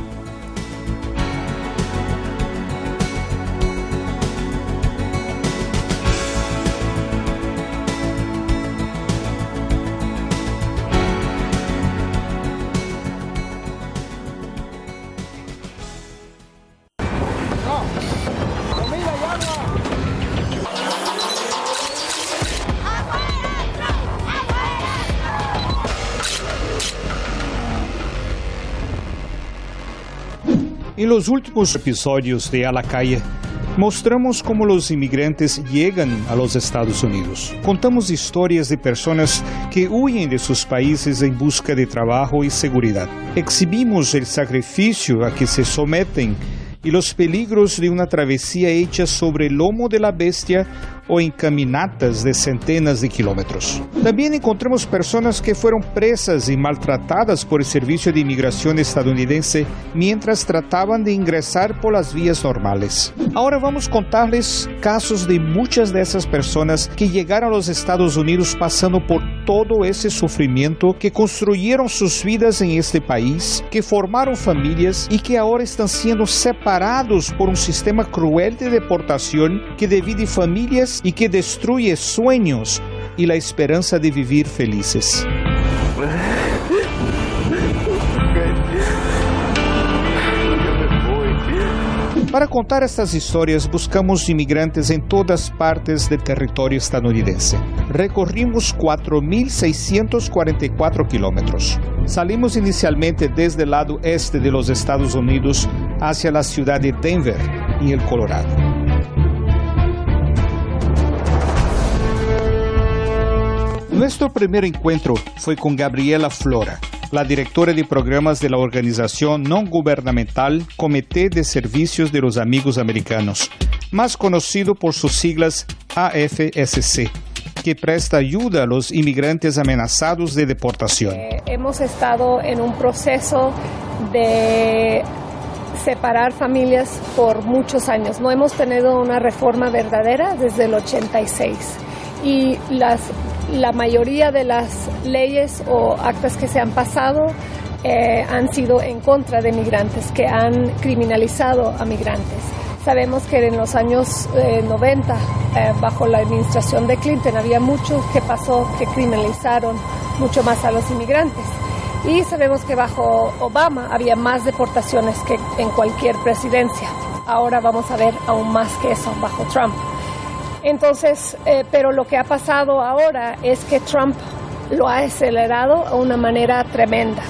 En los últimos episodios de A la Calle, mostramos cómo los inmigrantes llegan a los Estados Unidos. Contamos historias de personas que huyen de sus países en busca de trabajo y seguridad. Exhibimos el sacrificio a que se someten y los peligros de una travesía hecha sobre el lomo de la bestia o en caminatas de centenas de kilómetros. También encontramos personas que fueron presas y maltratadas por el Servicio de Inmigración estadounidense mientras trataban de ingresar por las vías normales. Ahora vamos a contarles casos de muchas de esas personas que llegaron a los Estados Unidos pasando por todo ese sufrimiento, que construyeron sus vidas en este país, que formaron familias y que ahora están siendo separados por un sistema cruel de deportación que divide familias y que destruye sueños y la esperanza de vivir felices. Para contar estas historias, buscamos inmigrantes en todas partes del territorio estadounidense. Recorrimos cuatro mil seiscientos cuarenta y cuatro kilómetros. Salimos inicialmente desde el lado este de los Estados Unidos hacia la ciudad de Denver, en el Colorado. Nuestro primer encuentro fue con Gabriela Flora, la directora de programas de la organización no gubernamental Comité de Servicios de los Amigos Americanos, más conocido por sus siglas A F S C, que presta ayuda a los inmigrantes amenazados de deportación. Eh, hemos estado en un proceso de separar familias por muchos años. No hemos tenido una reforma verdadera desde el ochenta y seis. Y las la mayoría de las leyes o actas que se han pasado eh, han sido en contra de migrantes, que han criminalizado a migrantes. Sabemos que en los años eh, noventa, eh, bajo la administración de Clinton, había mucho que pasó que criminalizaron mucho más a los inmigrantes. Y sabemos que bajo Obama había más deportaciones que en cualquier presidencia. Ahora vamos a ver aún más que eso bajo Trump. Entonces, eh, pero lo que ha pasado ahora es que Trump lo ha acelerado a una manera tremenda.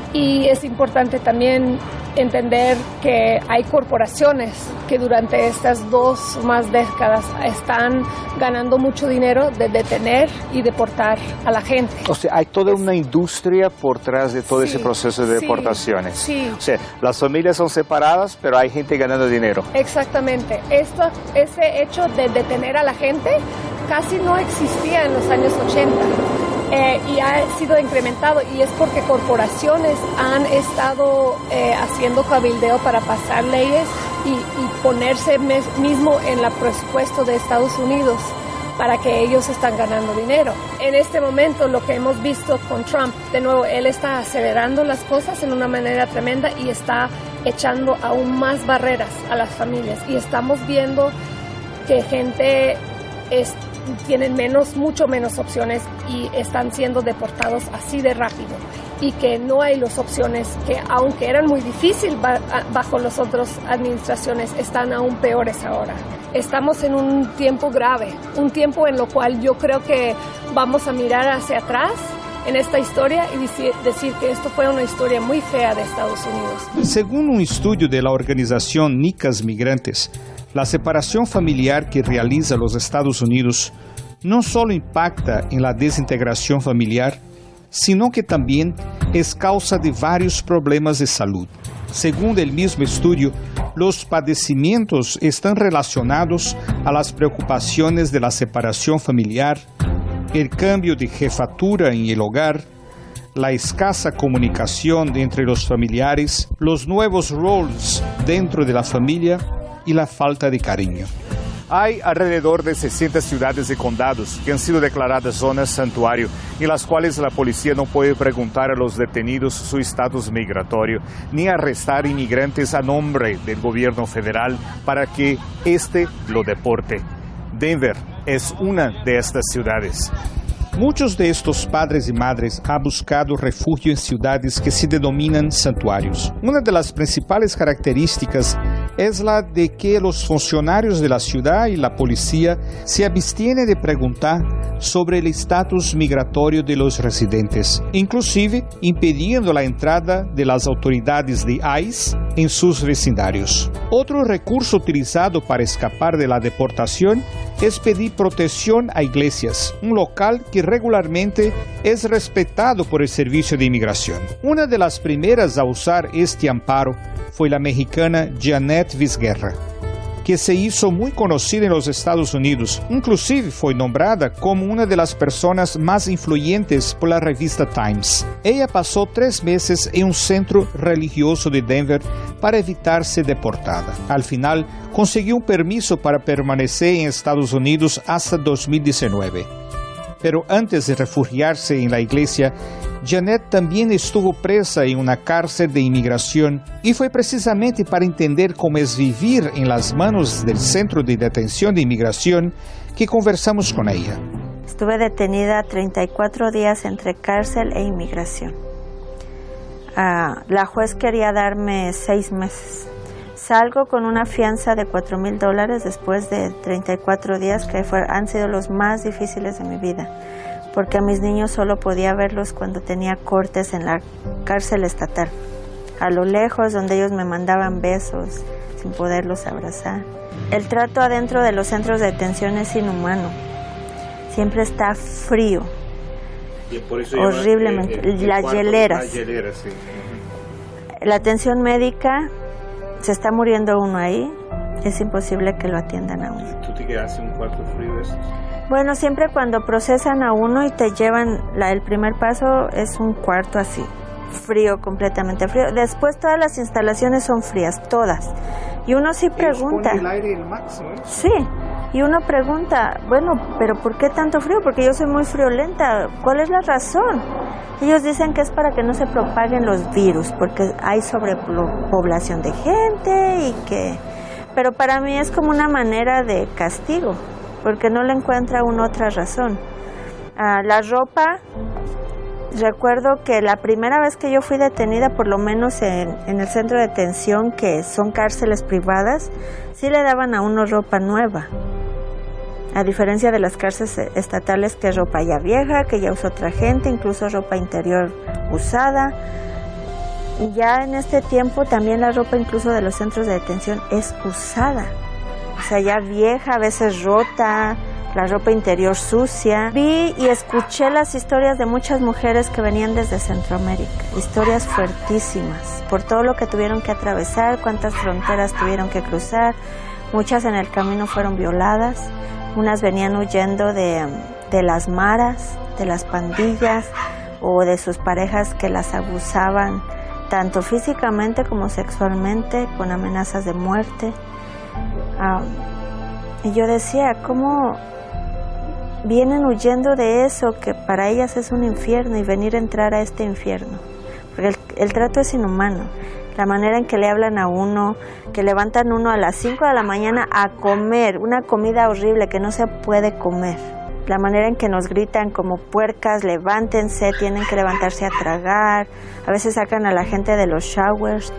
Y es importante también entender que hay corporaciones que durante estas dos más décadas están ganando mucho dinero de detener y deportar a la gente. O sea, hay toda una industria por detrás de todo sí, ese proceso de deportaciones. Sí, sí. O sea, las familias son separadas, pero hay gente ganando dinero. Exactamente. Esto, ese hecho de detener a la gente casi no existía en los años ochenta. Eh, y ha sido incrementado, y es porque corporaciones han estado eh, haciendo cabildeo para pasar leyes y, y ponerse mes, mismo en el presupuesto de Estados Unidos para que ellos están ganando dinero. En este momento lo que hemos visto con Trump, de nuevo, él está acelerando las cosas en una manera tremenda y está echando aún más barreras a las familias, y estamos viendo que gente es tienen menos, mucho menos opciones y están siendo deportados así de rápido, y que no hay las opciones que, aunque eran muy difíciles bajo las otras administraciones, están aún peores ahora. Estamos en un tiempo grave, un tiempo en lo cual yo creo que vamos a mirar hacia atrás en esta historia y decir, decir que esto fue una historia muy fea de Estados Unidos. Según un estudio de la organización Nicas Migrantes, la separación familiar que realiza los Estados Unidos no solo impacta en la desintegración familiar, sino que también es causa de varios problemas de salud. Según el mismo estudio, los padecimientos están relacionados a las preocupaciones de la separación familiar, el cambio de jefatura en el hogar, la escasa comunicación entre los familiares, los nuevos roles dentro de la familia y la falta de cariño. Hay alrededor de sesenta ciudades y condados que han sido declaradas zonas santuario, en las cuales la policía no puede preguntar a los detenidos su estatus migratorio, ni arrestar inmigrantes a nombre del gobierno federal para que éste lo deporte. Denver es una de estas ciudades. Muchos de estos padres y madres han buscado refugio en ciudades que se denominan santuarios. Una de las principales características es la de que los funcionarios de la ciudad y la policía se abstienen de preguntar sobre el estatus migratorio de los residentes, inclusive impidiendo la entrada de las autoridades de I C E en sus vecindarios. Otro recurso utilizado para escapar de la deportación es pedir protección a iglesias, un local que regularmente es respetado por el Servicio de Inmigración. Una de las primeras a usar este amparo fue la mexicana Janet Vizguerra, que se hizo muy conocida en los Estados Unidos. Inclusive fue nombrada como una de las personas más influyentes por la revista Times. Ella pasó tres meses en un centro religioso de Denver para evitar ser deportada. Al final, consiguió un permiso para permanecer en Estados Unidos hasta dos mil diecinueve. Pero antes de refugiarse en la iglesia, Janet también estuvo presa en una cárcel de inmigración, y fue precisamente para entender cómo es vivir en las manos del Centro de Detención de Inmigración que conversamos con ella. Estuve detenida treinta y cuatro días entre cárcel e inmigración. Uh, la juez quería darme seis meses. Salgo con una fianza de cuatro mil dólares después de treinta y cuatro días que fue, han sido los más difíciles de mi vida, porque a mis niños solo podía verlos cuando tenía cortes en la cárcel estatal, a lo lejos, donde ellos me mandaban besos sin poderlos abrazar. El trato adentro de los centros de detención es inhumano, siempre está frío, y por eso horriblemente, el, el, las el hieleras, hielera, sí. La atención médica, se está muriendo uno ahí, es imposible que lo atiendan a uno. ¿Tú te quedas en un cuarto frío de esos? Bueno, siempre cuando procesan a uno y te llevan, la, el primer paso es un cuarto así, frío, completamente frío. Después todas las instalaciones son frías, todas. Y uno sí pregunta. ¿Ellos ponen el aire el máximo, ¿eh? Sí, Y uno pregunta, bueno, pero ¿por qué tanto frío? Porque yo soy muy friolenta. ¿Cuál es la razón? Ellos dicen que es para que no se propaguen los virus, porque hay sobrepoblación de gente y que... Pero para mí es como una manera de castigo, porque no le encuentra uno otra razón. Ah, la ropa, recuerdo que la primera vez que yo fui detenida, por lo menos en, en el centro de detención, que son cárceles privadas, sí le daban a uno ropa nueva. A diferencia de las cárceles estatales, que es ropa ya vieja, que ya usa otra gente, incluso ropa interior usada. Ya en este tiempo también la ropa incluso de los centros de detención es usada. O sea, ya vieja, a veces rota, la ropa interior sucia. Vi y escuché las historias de muchas mujeres que venían desde Centroamérica. Historias fuertísimas, por todo lo que tuvieron que atravesar, cuántas fronteras tuvieron que cruzar. Muchas en el camino fueron violadas. Unas venían huyendo de, de las maras, de las pandillas o de sus parejas que las abusaban tanto físicamente como sexualmente, con amenazas de muerte. Um, y yo decía, ¿cómo vienen huyendo de eso que para ellas es un infierno y venir a entrar a este infierno? Porque el, el trato es inhumano. La manera en que le hablan a uno, que levantan uno a las cinco de la mañana a comer, una comida horrible que no se puede comer. La manera en que nos gritan como puercas, levántense, tienen que levantarse a tragar. A veces sacan a la gente de los showers.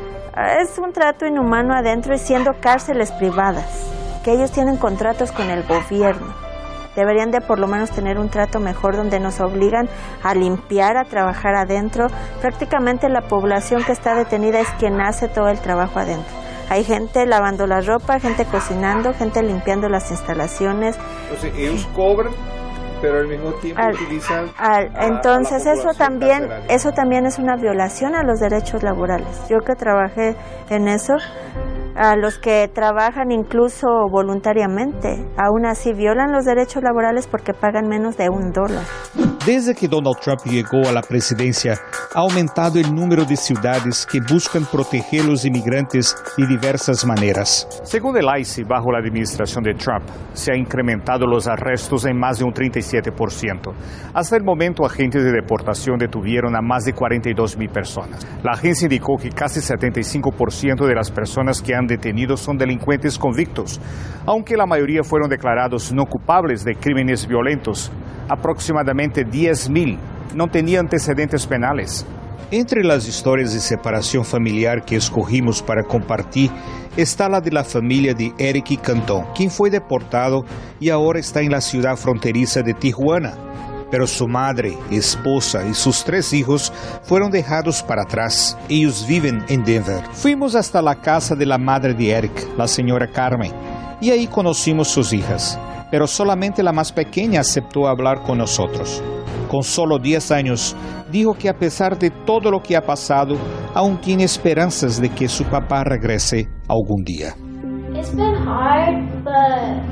Es un trato inhumano adentro y siendo cárceles privadas, que ellos tienen contratos con el gobierno. Deberían de por lo menos tener un trato mejor donde nos obligan a limpiar, a trabajar adentro. Prácticamente la población que está detenida es quien hace todo el trabajo adentro. Hay gente lavando la ropa, gente cocinando, gente limpiando las instalaciones. Entonces ellos cobran, pero al mismo tiempo al, utilizan... Al, a, entonces a eso también, eso también es una violación a los derechos laborales. Yo que trabajé en eso, a los que trabajan incluso voluntariamente, aún así violan los derechos laborales porque pagan menos de un dólar. Desde que Donald Trump llegó a la presidencia, ha aumentado el número de ciudades que buscan proteger a los inmigrantes de diversas maneras. Según el I C E, bajo la administración de Trump, se han incrementado los arrestos en más de un treinta y siete por ciento. Hasta el momento, agentes de deportación detuvieron a más de cuarenta y dos mil personas. La agencia indicó que casi setenta y cinco por ciento de las personas que han detenido son delincuentes convictos, aunque la mayoría fueron declarados no culpables de crímenes violentos. Aproximadamente diez mil no tenían antecedentes penales. Entre las historias de separación familiar que escogimos para compartir está la de la familia de Eric Cantón, quien fue deportado y ahora está en la ciudad fronteriza de Tijuana. Pero su madre, esposa y sus tres hijos fueron dejados para atrás. Ellos viven en Denver. Fuimos hasta la casa de la madre de Eric, la señora Carmen, y ahí conocimos sus hijas. Pero solamente la más pequeña aceptó hablar con nosotros. Con solo diez años, dijo que a pesar de todo lo que ha pasado, aún tiene esperanzas de que su papá regrese algún día. It's been hard, but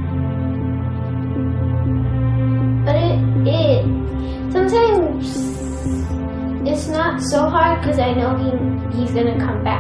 but it it sometimes it's not so hard because I know he he's gonna come back.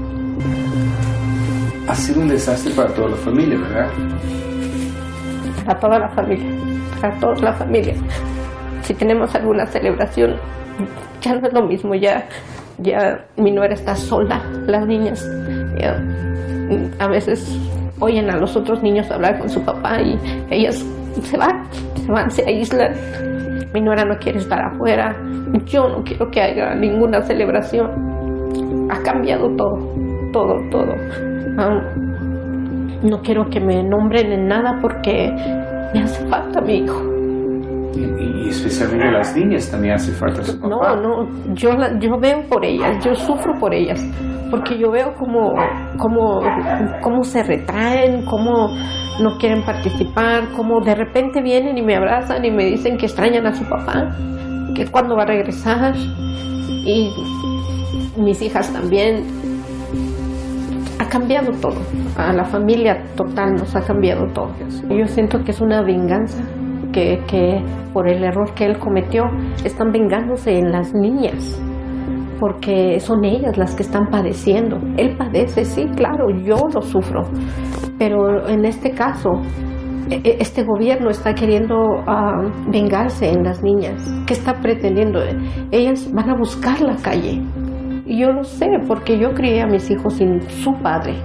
Ha sido un desastre para toda la familia, ¿verdad? Para toda la familia, para toda la familia. Si tenemos alguna celebración, ya no es lo mismo, ya, ya mi nuera está sola, las niñas ya, a veces oyen a los otros niños hablar con su papá y ellas se van, se van, se aíslan. Mi nuera no quiere estar afuera, yo no quiero que haya ninguna celebración. Ha cambiado todo, todo, todo. Um, No quiero que me nombren en nada porque me hace falta mi hijo. Y, y especialmente las niñas también hace falta su papá. No, no, yo, yo veo por ellas, yo sufro por ellas, porque yo veo cómo, cómo, cómo se retraen, cómo no quieren participar, cómo de repente vienen y me abrazan y me dicen que extrañan a su papá, que cuándo va a regresar, y mis hijas también. Ha cambiado todo, a la familia total nos ha cambiado todo. Yo siento que es una venganza, que, que por el error que él cometió, están vengándose en las niñas, porque son ellas las que están padeciendo. Él padece, sí, claro, yo lo sufro, Pero en este caso, este gobierno está queriendo uh, vengarse en las niñas. ¿Qué está pretendiendo? Ellas van a buscar la calle. Y yo lo sé porque yo crié a mis hijos sin su padre.